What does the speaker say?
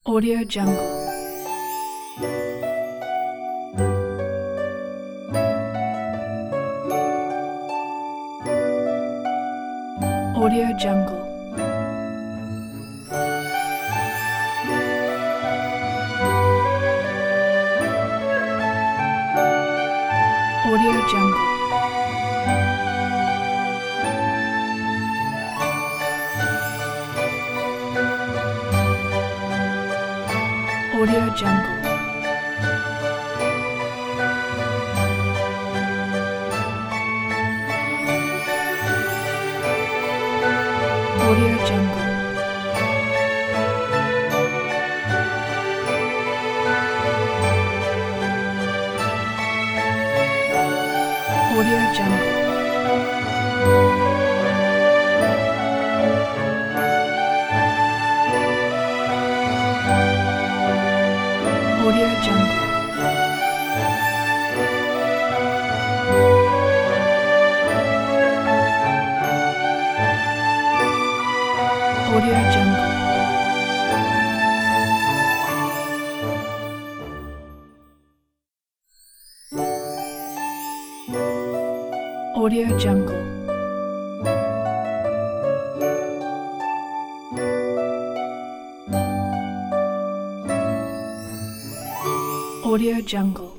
Audio Jungle. Audio Jungle. Audio Jungle. Audio Jungle. Audio Jungle. Audio Jungle. Audio Jungle. Audio Jungle. Audio Jungle. Audio Jungle.